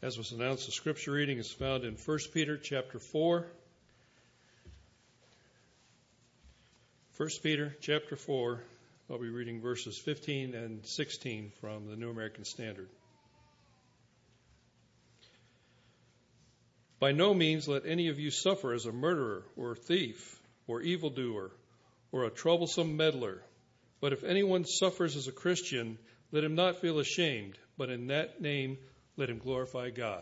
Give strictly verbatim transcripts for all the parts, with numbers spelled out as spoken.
As was announced, the scripture reading is found in First Peter chapter four. First Peter chapter four, I'll be reading verses fifteen and sixteen from the New American Standard. By no means let any of you suffer as a murderer or a thief or evildoer or a troublesome meddler. But if anyone suffers as a Christian, let him not feel ashamed, but in that name let him glorify God.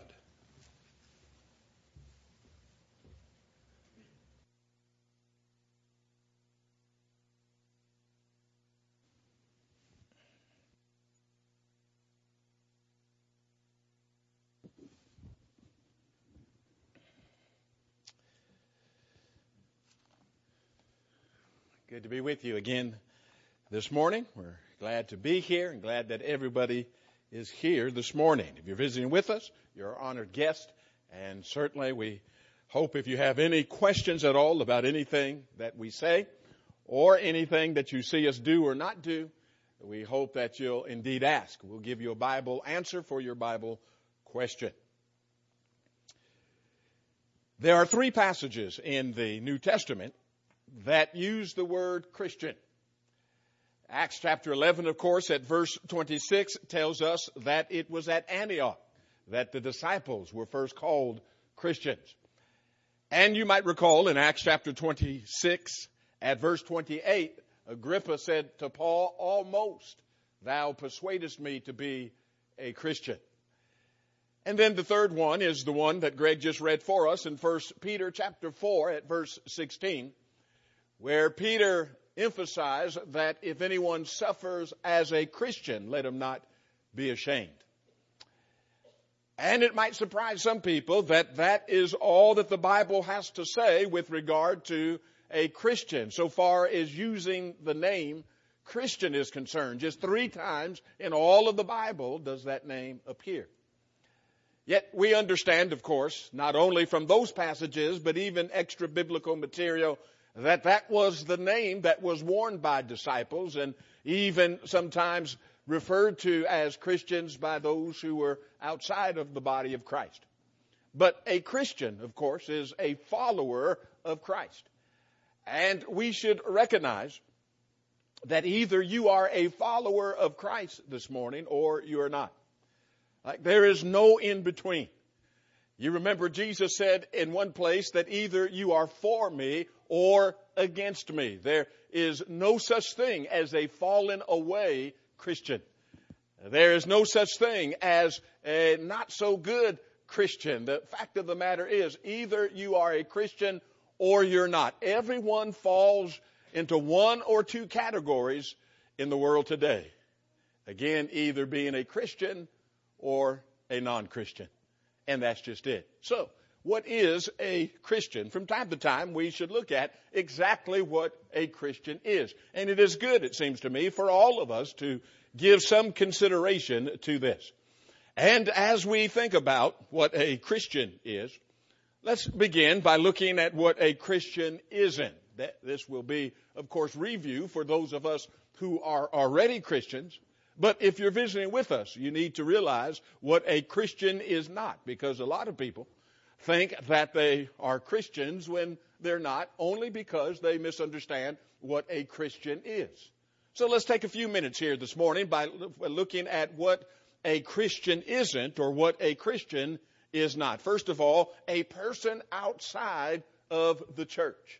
Good to be with you again this morning. We're glad to be here and glad that everybody is here this morning. If you're visiting with us, you're our honored guest, and certainly we hope if you have any questions at all about anything that we say or anything that you see us do or not do, we hope that you'll indeed ask. We'll give you a Bible answer for your Bible question. There are three passages in the New Testament that use the word Christian. Acts chapter eleven, of course, at verse twenty-six tells us that it was at Antioch that the disciples were first called Christians. And you might recall in Acts chapter twenty-six at verse twenty-eight, Agrippa said to Paul, "Almost thou persuadest me to be a Christian." And then the third one is the one that Greg just read for us in First Peter chapter four at verse sixteen, where Peter emphasized that if anyone suffers as a Christian, let him not be ashamed. And it might surprise some people that that is all that the Bible has to say with regard to a Christian, so far as using the name Christian is concerned. Just three times in all of the Bible does that name appear. Yet we understand, of course, not only from those passages, but even extra biblical material, that that was the name that was worn by disciples and even sometimes referred to as Christians by those who were outside of the body of Christ. But a Christian, of course, is a follower of Christ. And we should recognize that either you are a follower of Christ this morning or you are not. Like, there is no in between. You remember Jesus said in one place that either you are for me or against me. There is no such thing as a fallen away Christian. There is no such thing as a not so good Christian. The fact of the matter is either you are a Christian or you're not. Everyone falls into one or two categories in the world today. Again, either being a Christian or a non-Christian. And that's just it. So, what is a Christian? From time to time, we should look at exactly what a Christian is. And it is good, it seems to me, for all of us to give some consideration to this. And as we think about what a Christian is, let's begin by looking at what a Christian isn't. This will be, of course, review for those of us who are already Christians. But if you're visiting with us, you need to realize what a Christian is not, because a lot of people think that they are Christians when they're not, only because they misunderstand what a Christian is. So let's take a few minutes here this morning by looking at what a Christian isn't or what a Christian is not. First of all, a person outside of the church.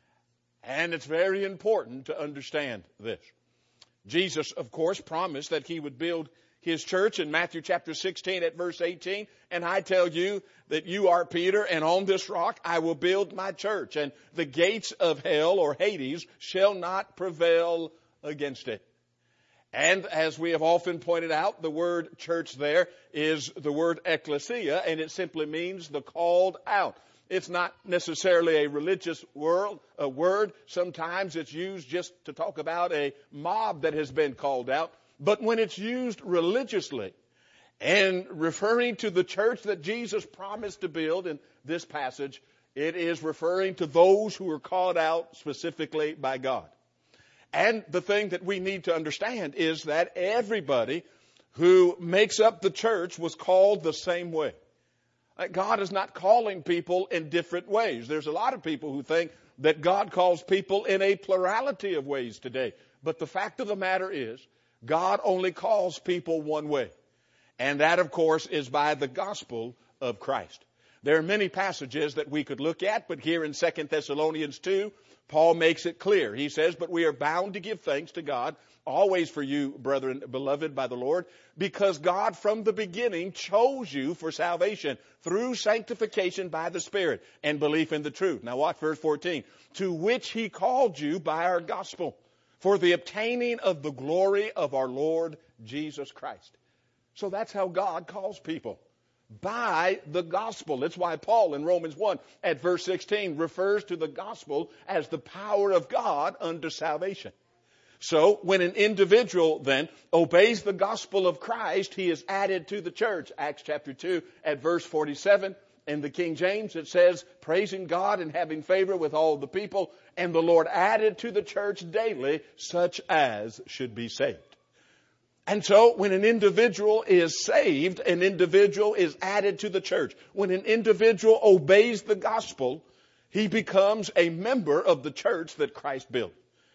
And it's very important to understand this. Jesus, of course, promised that he would build his church in Matthew chapter sixteen at verse eighteen. And I tell you that you are Peter, and on this rock I will build my church, and the gates of hell or Hades shall not prevail against it. And as we have often pointed out, the word church there is the word ecclesia, and it simply means the called out. It's not necessarily a religious word, a word. Sometimes it's used just to talk about a mob that has been called out. But when it's used religiously and referring to the church that Jesus promised to build in this passage, it is referring to those who are called out specifically by God. And the thing that we need to understand is that everybody who makes up the church was called the same way. God is not calling people in different ways. There's a lot of people who think that God calls people in a plurality of ways today. But the fact of the matter is, God only calls people one way. And that, of course, is by the gospel of Christ. There are many passages that we could look at, but here in Second Thessalonians two, Paul makes it clear. He says, but we are bound to give thanks to God, always for you, brethren, beloved by the Lord, because God from the beginning chose you for salvation through sanctification by the Spirit and belief in the truth. Now watch verse fourteen. To which he called you by our gospel, for the obtaining of the glory of our Lord Jesus Christ. So that's how God calls people. By the gospel. That's why Paul in Romans one at verse sixteen refers to the gospel as the power of God unto salvation. So when an individual then obeys the gospel of Christ, he is added to the church. Acts chapter two at verse forty-seven. In the King James it says, praising God and having favor with all the people, and the Lord added to the church daily such as should be saved. And so when an individual is saved, an individual is added to the church. When an individual obeys the gospel, he becomes a member of the church that Christ built.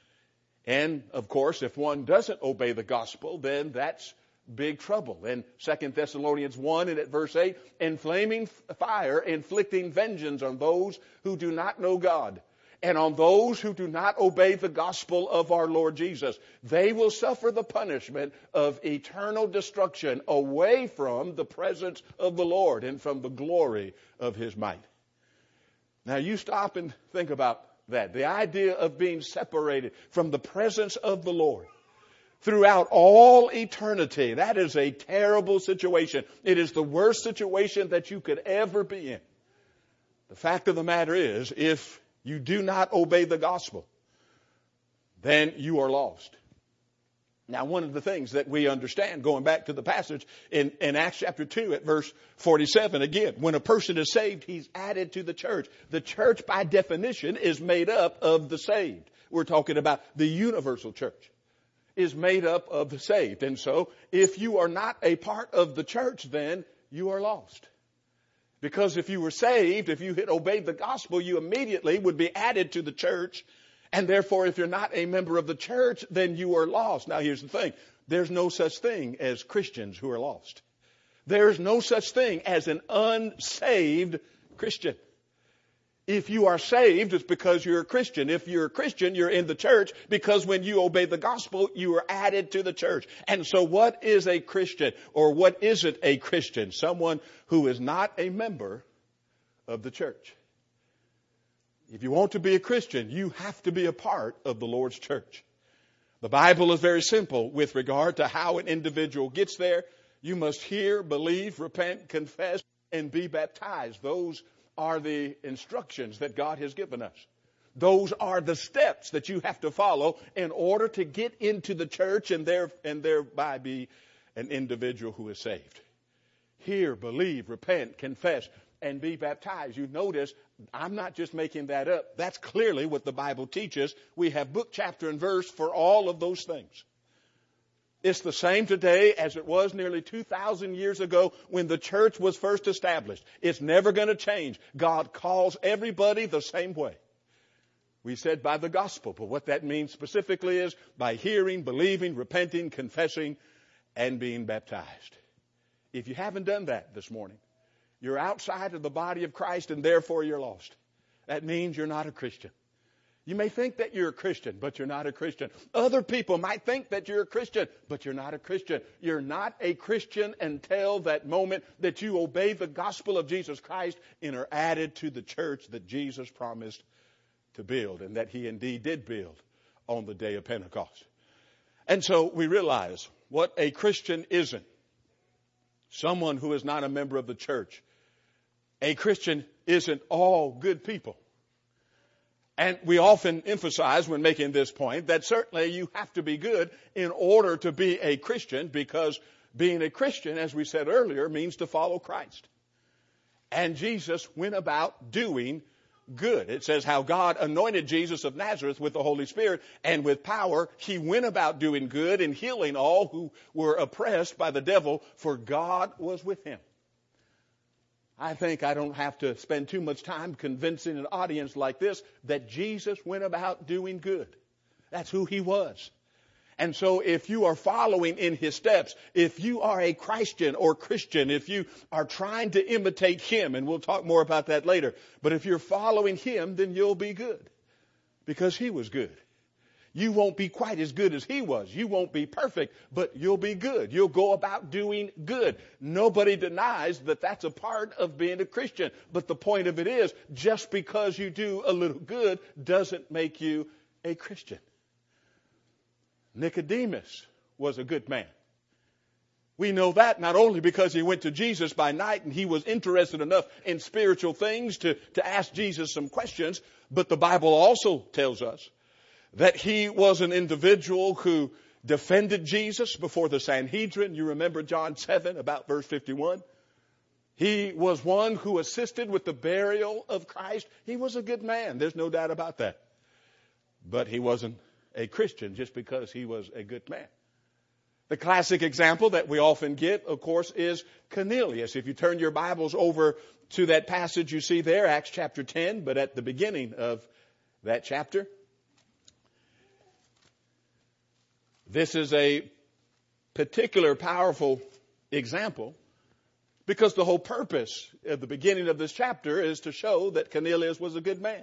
And, of course, if one doesn't obey the gospel, then that's big trouble. In Second Thessalonians one and at verse eight, in flaming fire, inflicting vengeance on those who do not know God, and on those who do not obey the gospel of our Lord Jesus. They will suffer the punishment of eternal destruction away from the presence of the Lord and from the glory of his might. Now you stop and think about that. The idea of being separated from the presence of the Lord throughout all eternity. That is a terrible situation. It is the worst situation that you could ever be in. The fact of the matter is, if you do not obey the gospel, then you are lost. Now, one of the things that we understand, going back to the passage in, in Acts chapter two at verse forty-seven, again, when a person is saved, he's added to the church. The church, by definition, is made up of the saved. We're talking about the universal church is made up of the saved. And so, if you are not a part of the church, then you are lost. Because if you were saved, if you had obeyed the gospel, you immediately would be added to the church. And therefore, if you're not a member of the church, then you are lost. Now, here's the thing. There's no such thing as Christians who are lost. There's no such thing as an unsaved Christian. If you are saved, it's because you're a Christian. If you're a Christian, you're in the church because when you obey the gospel, you are added to the church. And so what is a Christian, or what isn't a Christian? Someone who is not a member of the church. If you want to be a Christian, you have to be a part of the Lord's church. The Bible is very simple with regard to how an individual gets there. You must hear, believe, repent, confess, and be baptized. Those are the instructions that God has given us. Those are the steps that you have to follow in order to get into the church and, there, and thereby be an individual who is saved. Hear, believe, repent, confess, and be baptized. You notice, I'm not just making that up. That's clearly what the Bible teaches. We have book, chapter, and verse for all of those things. It's the same today as it was nearly two thousand years ago when the church was first established. It's never going to change. God calls everybody the same way. We said by the gospel, but what that means specifically is by hearing, believing, repenting, confessing, and being baptized. If you haven't done that this morning, you're outside of the body of Christ and therefore you're lost. That means you're not a Christian. You may think that you're a Christian, but you're not a Christian. Other people might think that you're a Christian, but you're not a Christian. You're not a Christian until that moment that you obey the gospel of Jesus Christ and are added to the church that Jesus promised to build and that he indeed did build on the day of Pentecost. And so we realize what a Christian isn't. Someone who is not a member of the church. A Christian isn't all good people. And we often emphasize when making this point that certainly you have to be good in order to be a Christian, because being a Christian, as we said earlier, means to follow Christ. And Jesus went about doing good. It says how God anointed Jesus of Nazareth with the Holy Spirit and with power. He went about doing good and healing all who were oppressed by the devil, for God was with him. I think I don't have to spend too much time convincing an audience like this that Jesus went about doing good. That's who he was. And so if you are following in his steps, if you are a Christian or Christian, if you are trying to imitate him, and we'll talk more about that later, but if you're following him, then you'll be good because he was good. You won't be quite as good as he was. You won't be perfect, but you'll be good. You'll go about doing good. Nobody denies that that's a part of being a Christian. But the point of it is, just because you do a little good doesn't make you a Christian. Nicodemus was a good man. We know that not only because he went to Jesus by night and he was interested enough in spiritual things to, to ask Jesus some questions, but the Bible also tells us that he was an individual who defended Jesus before the Sanhedrin. You remember John seven, about verse fifty-one. He was one who assisted with the burial of Christ. He was a good man. There's no doubt about that. But he wasn't a Christian just because he was a good man. The classic example that we often get, of course, is Cornelius. If you turn your Bibles over to that passage you see there, Acts chapter ten, but at the beginning of that chapter, this is a particular powerful example because the whole purpose at the beginning of this chapter is to show that Cornelius was a good man.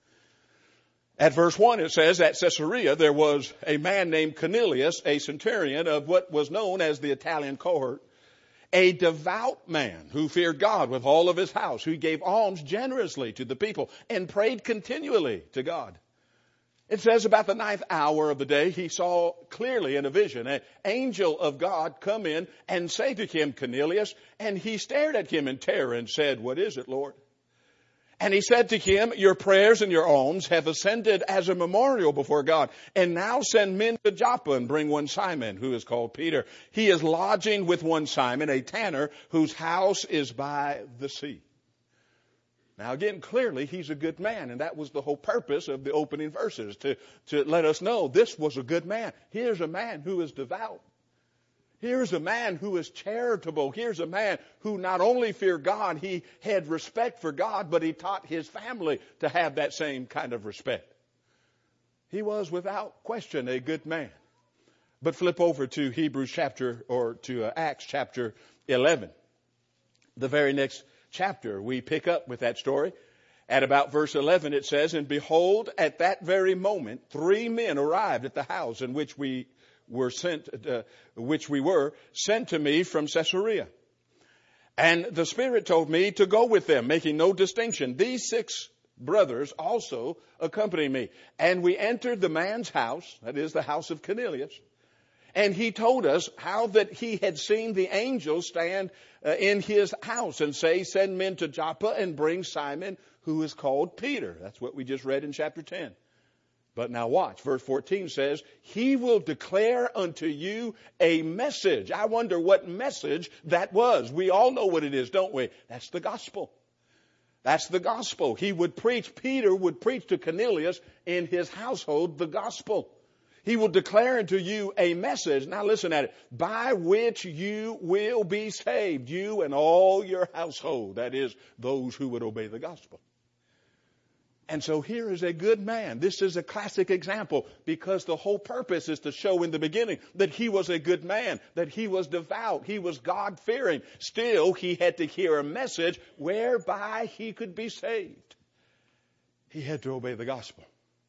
At verse one it says, at Caesarea there was a man named Cornelius, a centurion of what was known as the Italian cohort, a devout man who feared God with all of his house, who gave alms generously to the people and prayed continually to God. It says about the ninth hour of the day, he saw clearly in a vision an angel of God come in and say to him, Cornelius, and he stared at him in terror and said, what is it, Lord? And he said to him, your prayers and your alms have ascended as a memorial before God. And now send men to Joppa and bring one Simon, who is called Peter. He is lodging with one Simon, a tanner, whose house is by the sea. Now again, clearly he's a good man, and that was the whole purpose of the opening verses, to, to let us know this was a good man. Here's a man who is devout. Here's a man who is charitable. Here's a man who not only feared God, he had respect for God, but he taught his family to have that same kind of respect. He was without question a good man. But flip over to Hebrews chapter, or to uh, Acts chapter eleven. The very next chapter, we pick up with that story. At about verse eleven, it says, and behold, at that very moment, three men arrived at the house in which we were sent, uh, which we were sent to me from Caesarea. And the Spirit told me to go with them, making no distinction. These six brothers also accompanied me. And we entered the man's house, that is the house of Cornelius. And he told us how that he had seen the angel stand uh, in his house and say, send men to Joppa and bring Simon, who is called Peter. That's what we just read in chapter ten. But now watch, verse fourteen says, he will declare unto you a message. I wonder what message that was. We all know what it is, don't we? That's the gospel. That's the gospel. He would preach, Peter would preach to Cornelius in his household the gospel. He will declare unto you a message. Now listen at it. By which you will be saved, you and all your household. That is, those who would obey the gospel. And so here is a good man. This is a classic example because the whole purpose is to show in the beginning that he was a good man, that he was devout, he was God-fearing. Still, he had to hear a message whereby he could be saved. He had to obey the gospel.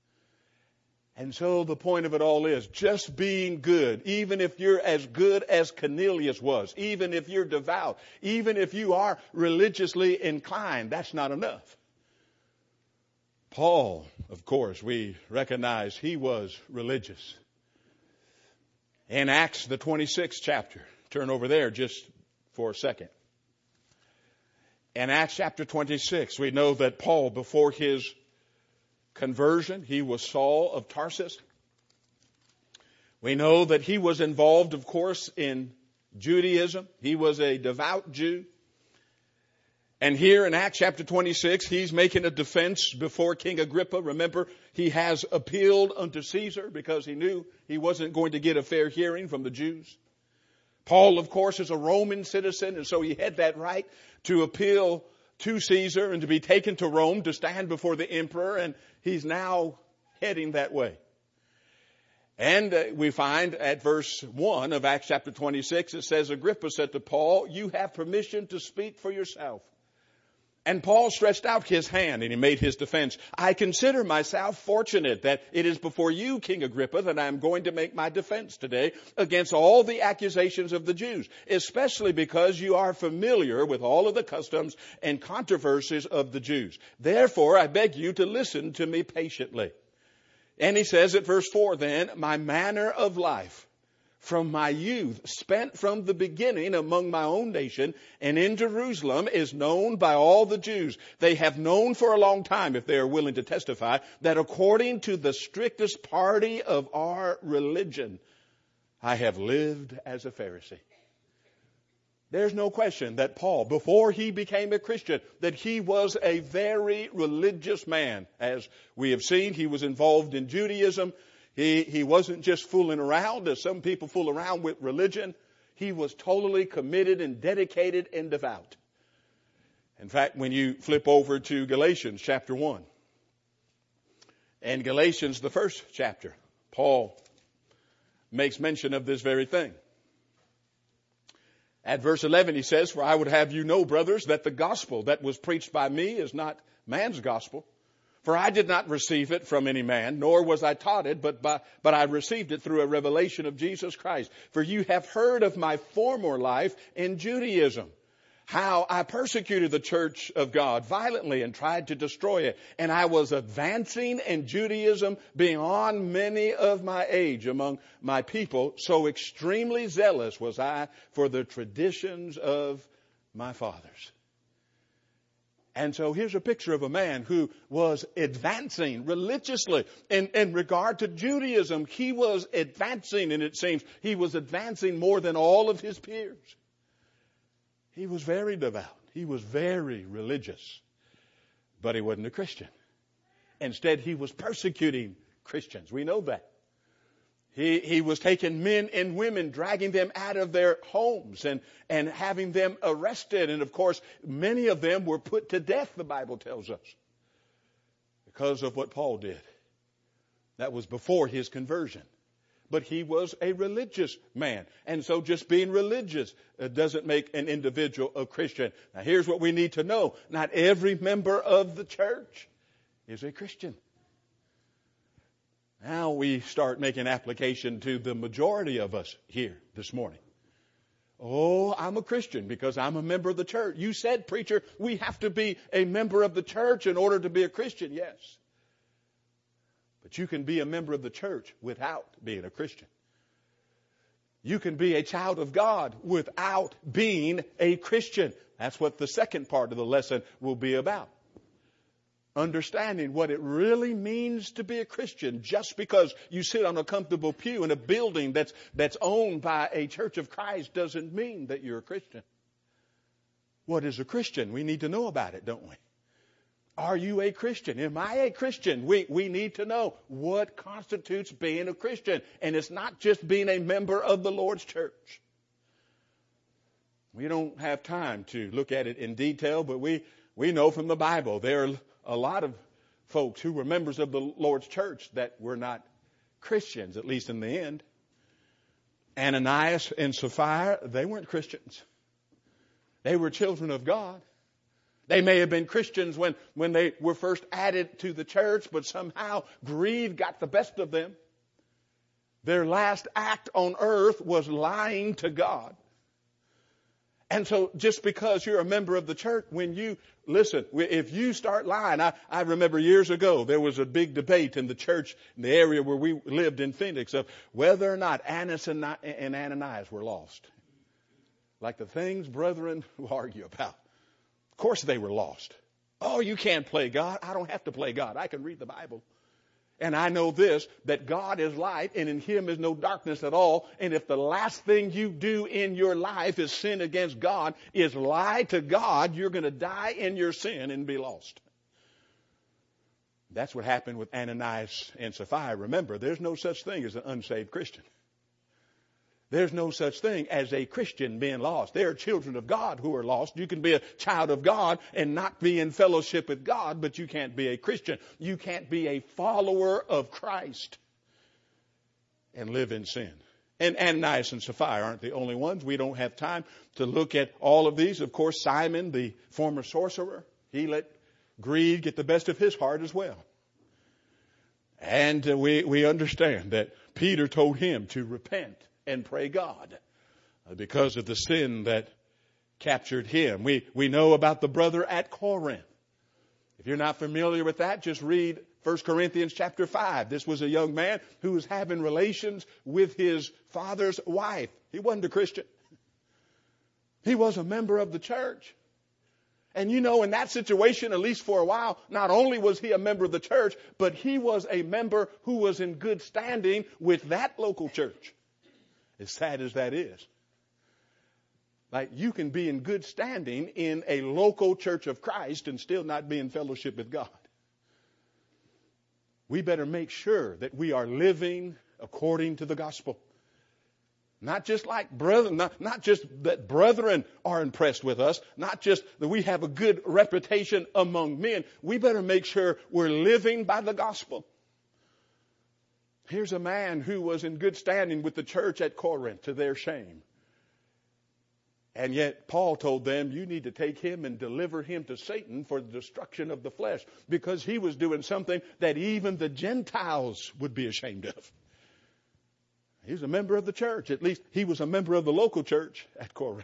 And so the point of it all is just being good, even if you're as good as Cornelius was, even if you're devout, even if you are religiously inclined, that's not enough. Paul, of course, we recognize he was religious. In Acts, the twenty-sixth chapter, turn over there just for a second. In Acts chapter twenty-six, we know that Paul, before his conversion, he was Saul of Tarsus. We know that he was involved, of course, in Judaism. He was a devout Jew. And here in Acts chapter twenty-six, he's making a defense before King Agrippa. Remember, he has appealed unto Caesar because he knew he wasn't going to get a fair hearing from the Jews. Paul, of course, is a Roman citizen, and so he had that right to appeal to Caesar and to be taken to Rome to stand before the emperor, and he's now heading that way. And uh, we find at verse one of Acts chapter twenty-six, it says, Agrippa said to Paul, you have permission to speak for yourself. And Paul stretched out his hand and he made his defense. I consider myself fortunate that it is before you, King Agrippa, that I am going to make my defense today against all the accusations of the Jews, especially because you are familiar with all of the customs and controversies of the Jews. Therefore, I beg you to listen to me patiently. And he says at verse four then, my manner of life from my youth, spent from the beginning among my own nation and in Jerusalem, is known by all the Jews. They have known for a long time, if they are willing to testify, that according to the strictest party of our religion, I have lived as a Pharisee. There's no question that Paul, before he became a Christian, that he was a very religious man. As we have seen, he was involved in Judaism. He, he wasn't just fooling around, as some people fool around with religion. He was totally committed and dedicated and devout. In fact, when you flip over to Galatians chapter one, and Galatians, the first chapter, Paul makes mention of this very thing. At verse eleven, he says, for I would have you know, brothers, that the gospel that was preached by me is not man's gospel. For I did not receive it from any man, nor was I taught it, but by, but I received it through a revelation of Jesus Christ. For you have heard of my former life in Judaism, how I persecuted the church of God violently and tried to destroy it. And I was advancing in Judaism beyond many of my age among my people. So extremely zealous was I for the traditions of my fathers. And so here's a picture of a man who was advancing religiously in, in regard to Judaism. He was advancing, and it seems he was advancing more than all of his peers. He was very devout. He was very religious. But he wasn't a Christian. Instead, he was persecuting Christians. We know that. He, he was taking men and women, dragging them out of their homes and, and having them arrested. And of course, many of them were put to death, the Bible tells us, because of what Paul did. That was before his conversion. But he was a religious man. And so just being religious uh, doesn't make an individual a Christian. Now here's what we need to know. Not every member of the church is a Christian. Now we start making application to the majority of us here this morning. Oh, I'm a Christian because I'm a member of the church. You said, preacher, we have to be a member of the church in order to be a Christian. Yes. But you can be a member of the church without being a Christian. You can be a child of God without being a Christian. That's what the second part of the lesson will be about. Understanding what it really means to be a Christian. Just because you sit on a comfortable pew in a building that's that's owned by a Church of Christ doesn't mean that you're a Christian. What is a Christian? We need to know about it, don't we? Are you a Christian? Am I a Christian? We we need to know what constitutes being a Christian. And it's not just being a member of the Lord's church. We don't have time to look at it in detail, but we, we know from the Bible there are a lot of folks who were members of the Lord's church that were not Christians, at least in the end. Ananias and Sapphira, they weren't Christians. They were children of God. They may have been Christians when, when they were first added to the church, but somehow greed got the best of them. Their last act on earth was lying to God. And so just because you're a member of the church, when you, listen, if you start lying, I, I remember years ago, there was a big debate in the church, in the area where we lived in Phoenix, of whether or not Annas and Ananias were lost. Like the things brethren argue about. Of course they were lost. Oh, you can't play God. I don't have to play God. I can read the Bible. And I know this, that God is light and in Him is no darkness at all. And if the last thing you do in your life is sin against God, is lie to God, you're going to die in your sin and be lost. That's what happened with Ananias and Sapphira. Remember, there's no such thing as an unsaved Christian. There's no such thing as a Christian being lost. There are children of God who are lost. You can be a child of God and not be in fellowship with God, but you can't be a Christian. You can't be a follower of Christ and live in sin. And Ananias and Sapphira aren't the only ones. We don't have time to look at all of these. Of course, Simon, the former sorcerer, he let greed get the best of his heart as well. And uh, we, we understand that Peter told him to repent and pray God uh, because of the sin that captured him. We, we know about the brother at Corinth. If you're not familiar with that, just read First Corinthians chapter five. This was a young man who was having relations with his father's wife. He wasn't a Christian. He was a member of the church. And you know, in that situation, at least for a while, not only was he a member of the church, but he was a member who was in good standing with that local church. As sad as that is. Like, you can be in good standing in a local church of Christ and still not be in fellowship with God. We better make sure that we are living according to the gospel. Not just like brethren, not, not just that brethren are impressed with us, not just that we have a good reputation among men. We better make sure we're living by the gospel. Here's a man who was in good standing with the church at Corinth, to their shame. And yet Paul told them, you need to take him and deliver him to Satan for the destruction of the flesh, because he was doing something that even the Gentiles would be ashamed of. He was a member of the church. At least he was a member of the local church at Corinth.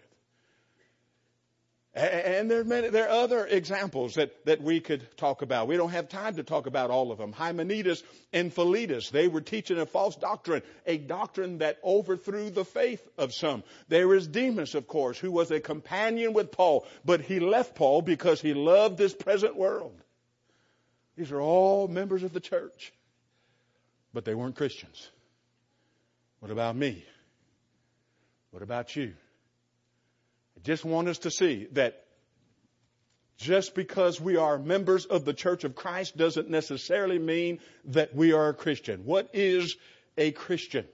And there are many, there are other examples that, that we could talk about. We don't have time to talk about all of them. Hymenaeus and Philetus, they were teaching a false doctrine, a doctrine that overthrew the faith of some. There is Demas, of course, who was a companion with Paul, but he left Paul because he loved this present world. These are all members of the church, but they weren't Christians. What about me? What about you? I just want us to see that just because we are members of the Church of Christ doesn't necessarily mean that we are a Christian. What is a Christian?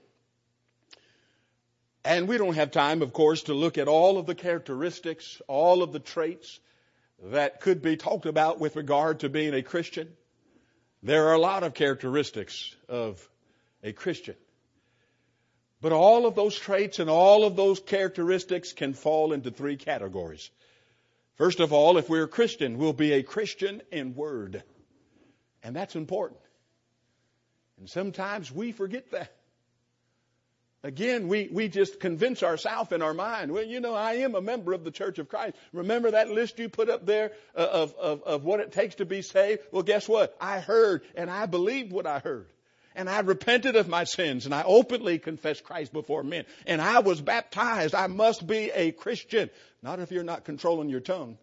And we don't have time, of course, to look at all of the characteristics, all of the traits that could be talked about with regard to being a Christian. There are a lot of characteristics of a Christian. But all of those traits and all of those characteristics can fall into three categories. First of all, if we're a Christian, we'll be a Christian in word. And that's important. And sometimes we forget that. Again, we, we just convince ourselves in our mind, well, you know, I am a member of the Church of Christ. Remember that list you put up there of, of, of what it takes to be saved? Well, guess what? I heard and I believed what I heard. And I repented of my sins, and I openly confessed Christ before men. And I was baptized. I must be a Christian. Not if you're not controlling your tongue.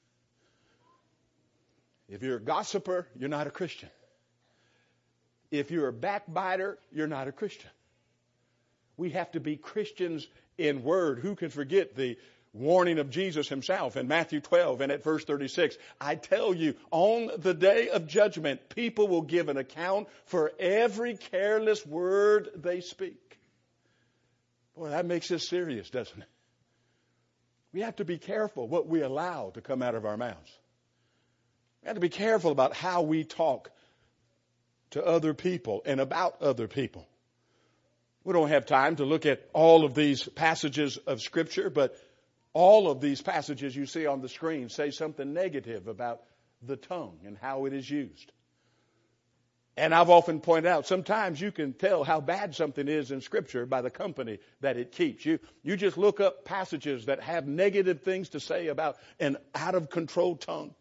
If you're a gossiper, you're not a Christian. If you're a backbiter, you're not a Christian. We have to be Christians in word. Who can forget the warning of Jesus himself in Matthew twelve and at verse thirty-six. I tell you, on the day of judgment, people will give an account for every careless word they speak. Boy, that makes this serious, doesn't it? We have to be careful what we allow to come out of our mouths. We have to be careful about how we talk to other people and about other people. We don't have time to look at all of these passages of Scripture, but all of these passages you see on the screen say something negative about the tongue and how it is used. And I've often pointed out, sometimes you can tell how bad something is in Scripture by the company that it keeps. You, you just look up passages that have negative things to say about an out-of-control tongue.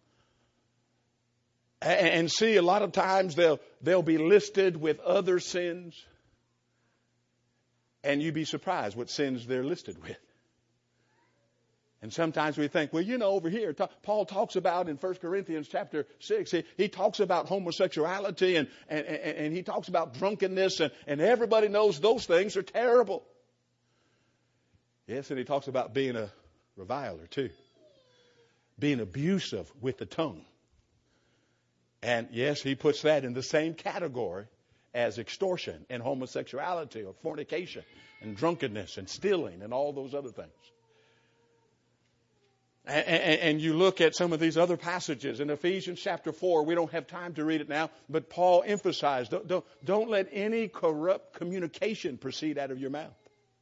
And, and see, a lot of times they'll, they'll be listed with other sins. And you'd be surprised what sins they're listed with. And sometimes we think, well, you know, over here, Paul talks about in First Corinthians chapter six, he, he talks about homosexuality and, and, and, and he talks about drunkenness, and, and everybody knows those things are terrible. Yes, and he talks about being a reviler too. Being abusive with the tongue. And yes, he puts that in the same category as extortion and homosexuality or fornication and drunkenness and stealing and all those other things. And, and, and you look at some of these other passages in Ephesians chapter four. We don't have time to read it now, but Paul emphasized, don't, don't, don't let any corrupt communication proceed out of your mouth.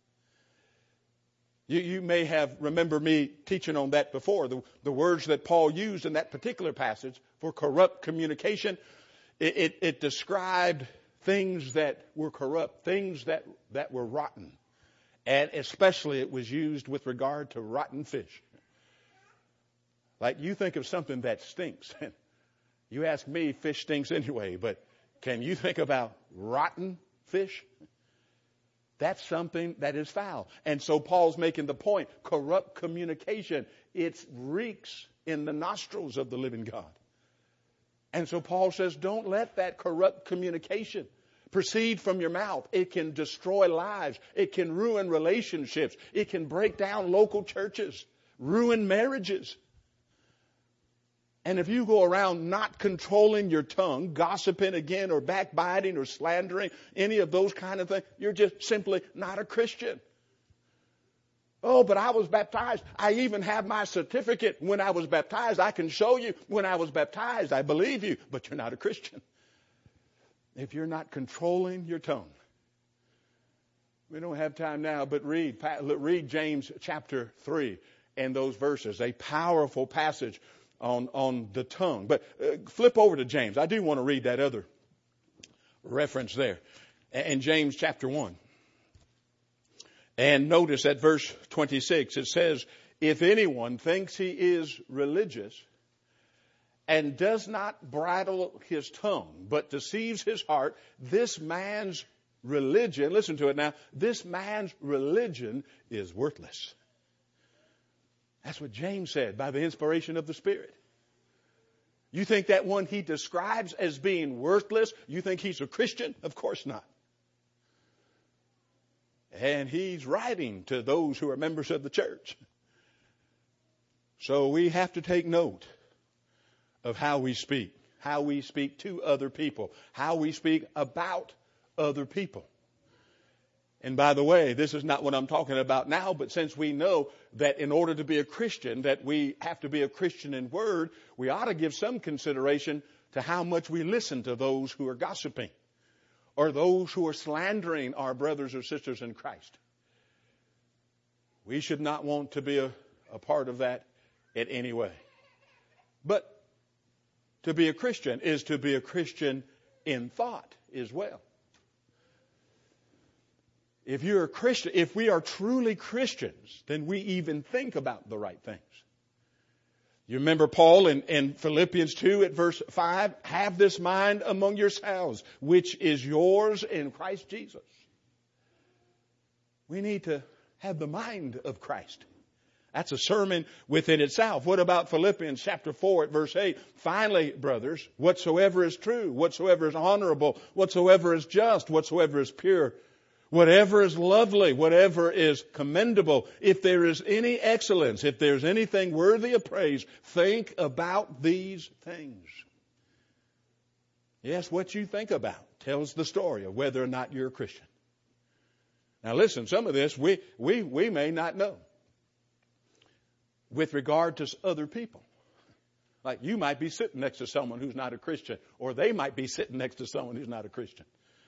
You, you may have remember me teaching on that before. The, the words that Paul used in that particular passage for corrupt communication, it, it, it described things that were corrupt, things that, that were rotten. And especially it was used with regard to rotten fish. Like you think of something that stinks. You ask me, fish stinks anyway, but can you think about rotten fish? That's something that is foul. And so Paul's making the point, corrupt communication, it reeks in the nostrils of the living God. And so Paul says, don't let that corrupt communication proceed from your mouth. It can destroy lives. It can ruin relationships. It can break down local churches, ruin marriages. And if you go around not controlling your tongue, gossiping again or backbiting or slandering, any of those kind of things, you're just simply not a Christian. Oh, but I was baptized. I even have my certificate when I was baptized. I can show you when I was baptized. I believe you, but you're not a Christian. If you're not controlling your tongue. We don't have time now, but read, read James chapter three and those verses. A powerful passage on, on the tongue. But uh, flip over to James. I do want to read that other reference there. In James chapter one. And notice at verse twenty-six, it says, if anyone thinks he is religious and does not bridle his tongue, but deceives his heart, this man's religion, listen to it now, this man's religion is worthless. That's what James said by the inspiration of the Spirit. You think that one he describes as being worthless, you think he's a Christian? Of course not. And he's writing to those who are members of the church. So we have to take note of how we speak, how we speak to other people, how we speak about other people. And by the way, this is not what I'm talking about now, but since we know that in order to be a Christian, that we have to be a Christian in word, we ought to give some consideration to how much we listen to those who are gossiping or those who are slandering our brothers or sisters in Christ. We should not want to be a, a part of that in any way. But to be a Christian is to be a Christian in thought as well. If you're a Christian, if we are truly Christians, then we even think about the right things. You remember Paul in, in Philippians two at verse five, have this mind among yourselves, which is yours in Christ Jesus. We need to have the mind of Christ. That's a sermon within itself. What about Philippians chapter four at verse eight? Finally, brothers, whatsoever is true, whatsoever is honorable, whatsoever is just, whatsoever is pure, whatever is lovely, whatever is commendable, if there is any excellence, if there's anything worthy of praise, think about these things. Yes, what you think about tells the story of whether or not you're a Christian. Now listen, some of this we, we, we may not know with regard to other people. Like you might be sitting next to someone who's not a Christian, or they might be sitting next to someone who's not a Christian.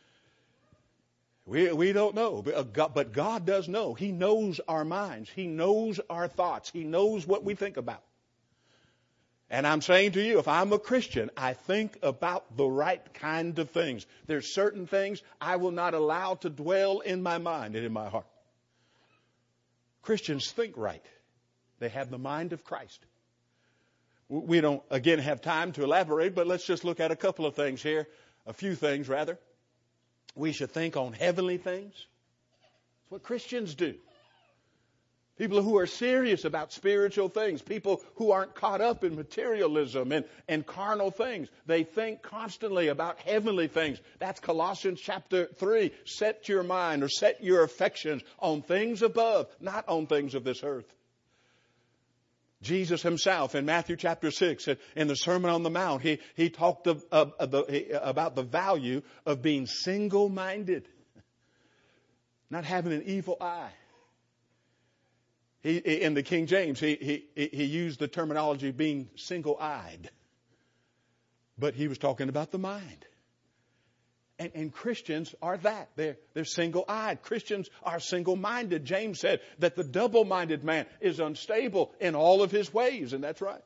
We, we don't know, but God does know. He knows our minds. He knows our thoughts. He knows what we think about. And I'm saying to you, if I'm a Christian, I think about the right kind of things. There's certain things I will not allow to dwell in my mind and in my heart. Christians think right. They have the mind of Christ. We don't, again, have time to elaborate, but let's just look at a couple of things here. A few things, rather. We should think on heavenly things. That's what Christians do. People who are serious about spiritual things. People who aren't caught up in materialism and, and carnal things. They think constantly about heavenly things. That's Colossians chapter three. Set your mind or set your affections on things above, not on things of this earth. Jesus himself in Matthew chapter six, in the Sermon on the Mount, he, he talked of, of, of the, about the value of being single-minded, not having an evil eye. He, in the King James, he, he, he used the terminology of being single-eyed, but he was talking about the mind. And, and Christians are that. They're, they're single-eyed. Christians are single-minded. James said that the double-minded man is unstable in all of his ways, and that's right.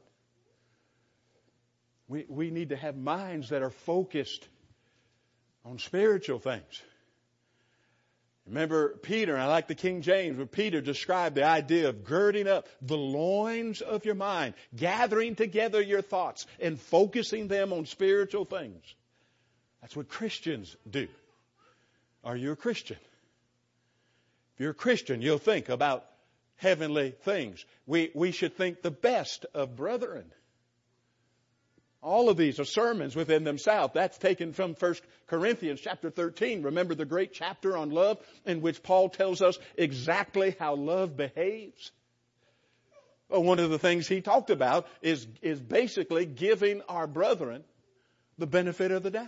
We, we need to have minds that are focused on spiritual things. Remember Peter, I like the King James, where Peter described the idea of girding up the loins of your mind, gathering together your thoughts, and focusing them on spiritual things. That's what Christians do. Are you a Christian? If you're a Christian, you'll think about heavenly things. We, we should think the best of brethren. All of these are sermons within themselves. That's taken from First Corinthians chapter thirteen. Remember the great chapter on love in which Paul tells us exactly how love behaves? Well, one of the things he talked about is, is basically giving our brethren the benefit of the doubt.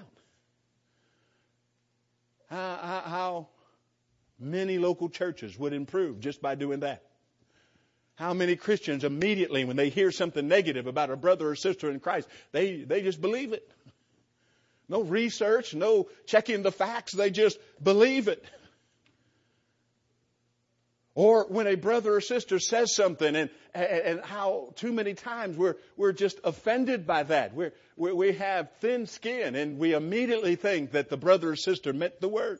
How, how, how many local churches would improve just by doing that? How many Christians immediately, when they hear something negative about a brother or sister in Christ, they, they just believe it. No research, no checking the facts, they just believe it. Or when a brother or sister says something, and, and, and how too many times we're, we're just offended by that. We're, we, we have thin skin, and we immediately think that the brother or sister meant the words.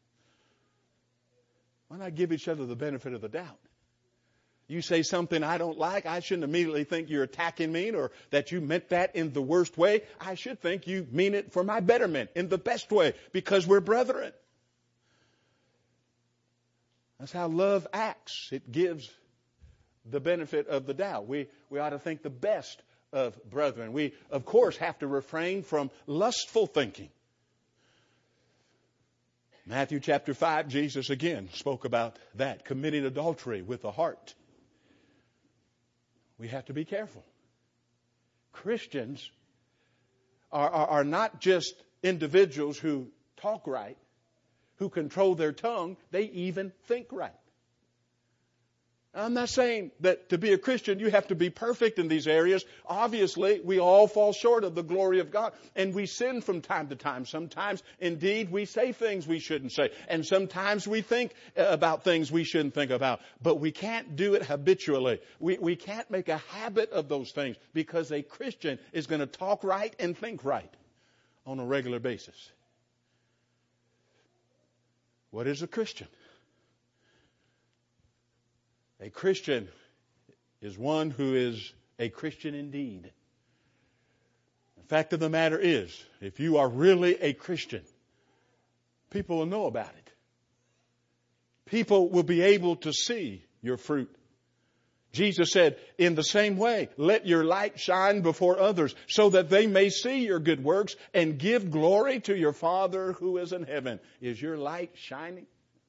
Why not give each other the benefit of the doubt? You say something I don't like, I shouldn't immediately think you're attacking me or that you meant that in the worst way. I should think you mean it for my betterment, in the best way, because we're brethren. That's how love acts. It gives the benefit of the doubt. We, we ought to think the best of brethren. We, of course, have to refrain from lustful thinking. Matthew chapter five, Jesus again spoke about that, committing adultery with the heart. We have to be careful. Christians are, are, are not just individuals who talk right, who control their tongue, they even think right. I'm not saying that to be a Christian you have to be perfect in these areas. Obviously, we all fall short of the glory of God, and we sin from time to time. Sometimes, indeed, we say things we shouldn't say, and sometimes we think about things we shouldn't think about. But we can't do it habitually. We, we can't make a habit of those things, because a Christian is going to talk right and think right on a regular basis. What is a Christian? A Christian is one who is a Christian indeed. The fact of the matter is, if you are really a Christian, people will know about it. People will be able to see your fruit. Jesus said, in the same way, let your light shine before others so that they may see your good works and give glory to your Father who is in heaven. Is your light shining?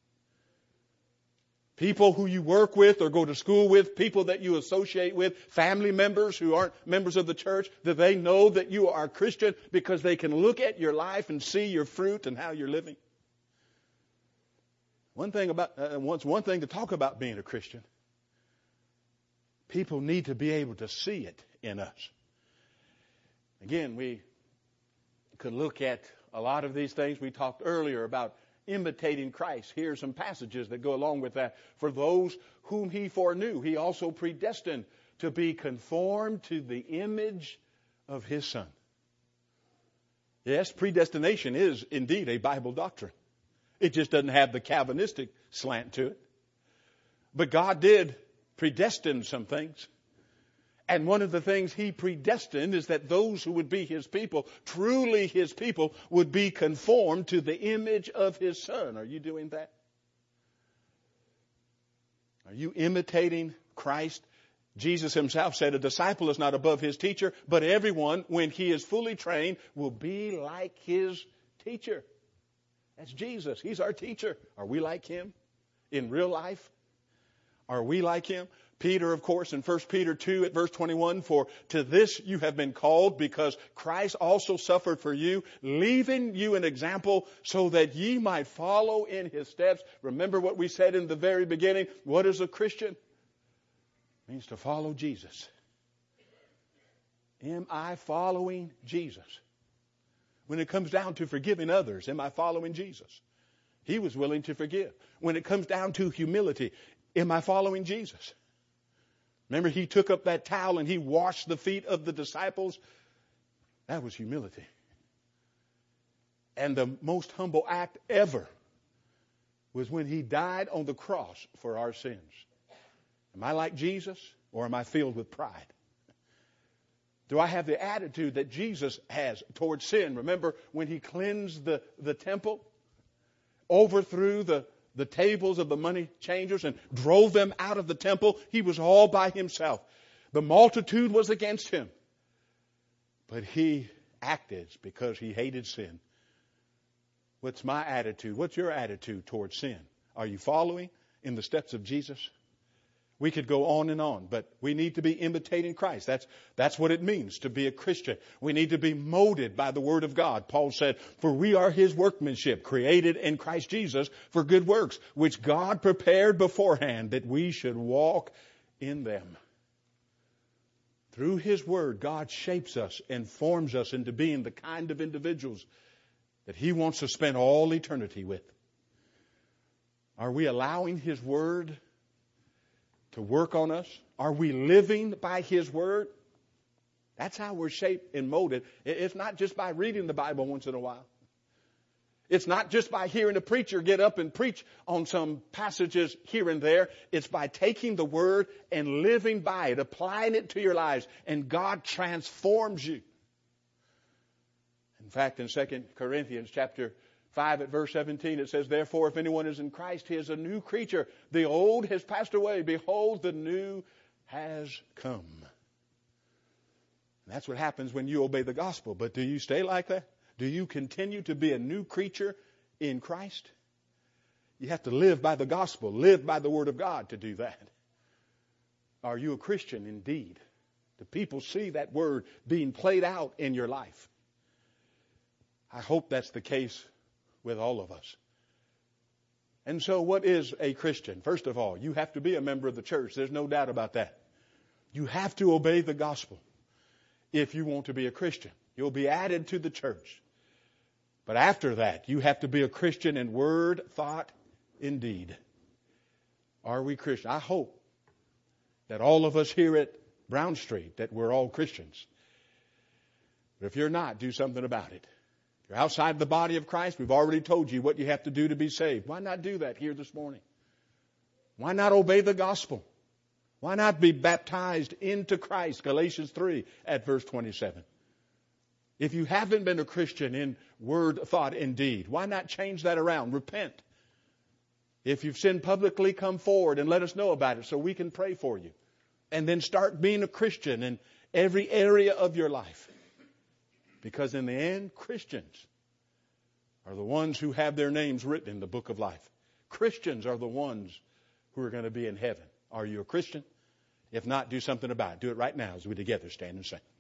People who you work with or go to school with, people that you associate with, family members who aren't members of the church, that they know that you are a Christian because they can look at your life and see your fruit and how you're living. One thing about, uh, once one thing to talk about being a Christian. People need to be able to see it in us. Again, we could look at a lot of these things. We talked earlier about imitating Christ. Here are some passages that go along with that. For those whom he foreknew, he also predestined to be conformed to the image of his Son. Yes, predestination is indeed a Bible doctrine. It just doesn't have the Calvinistic slant to it. But God did predestined some things. And one of the things he predestined is that those who would be his people, truly his people, would be conformed to the image of his Son. Are you doing that? Are you imitating Christ? Jesus himself said, a disciple is not above his teacher, but everyone, when he is fully trained, will be like his teacher. That's Jesus. He's our teacher. Are we like him in real life? Are we like him? Peter, of course, in First Peter two at verse twenty-one, for to this you have been called, because Christ also suffered for you, leaving you an example so that ye might follow in his steps. Remember what we said in the very beginning. What is a Christian? It means to follow Jesus. Am I following Jesus? When it comes down to forgiving others, am I following Jesus? He was willing to forgive. When it comes down to humility, am I following Jesus? Remember, he took up that towel and he washed the feet of the disciples. That was humility. And the most humble act ever was when he died on the cross for our sins. Am I like Jesus, or am I filled with pride? Do I have the attitude that Jesus has towards sin? Remember when he cleansed the, the temple, overthrew the the tables of the money changers and drove them out of the temple? He was all by himself. The multitude was against him. But he acted because he hated sin. What's my attitude? What's your attitude towards sin? Are you following in the steps of Jesus? We could go on and on, but we need to be imitating Christ. That's, that's what it means to be a Christian. We need to be molded by the Word of God. Paul said, for we are his workmanship, created in Christ Jesus for good works, which God prepared beforehand that we should walk in them. Through his Word, God shapes us and forms us into being the kind of individuals that he wants to spend all eternity with. Are we allowing his Word to work on us? Are we living by his Word? That's how we're shaped and molded. It's not just by reading the Bible once in a while. It's not just by hearing a preacher get up and preach on some passages here and there. It's by taking the Word and living by it, applying it to your lives, and God transforms you. In fact, in Second Corinthians chapter five at verse seventeen, it says, therefore, if anyone is in Christ, he is a new creature. The old has passed away. Behold, the new has come. And that's what happens when you obey the gospel. But do you stay like that? Do you continue to be a new creature in Christ? You have to live by the gospel, live by the Word of God to do that. Are you a Christian indeed? Do people see that Word being played out in your life? I hope that's the case with all of us. And so what is a Christian? First of all, you have to be a member of the church. There's no doubt about that. You have to obey the gospel if you want to be a Christian. You'll be added to the church. But after that, you have to be a Christian in word, thought, in deed. Are we Christian? I hope that all of us here at Brown Street, that we're all Christians. But if you're not, do something about it. If you're outside the body of Christ, we've already told you what you have to do to be saved. Why not do that here this morning? Why not obey the gospel? Why not be baptized into Christ? Galatians three at verse twenty-seven. If you haven't been a Christian in word, thought, and deed, why not change that around? Repent. If you've sinned publicly, come forward and let us know about it so we can pray for you. And then start being a Christian in every area of your life. Because in the end, Christians are the ones who have their names written in the book of life. Christians are the ones who are going to be in heaven. Are you a Christian? If not, do something about it. Do it right now as we together stand and sing.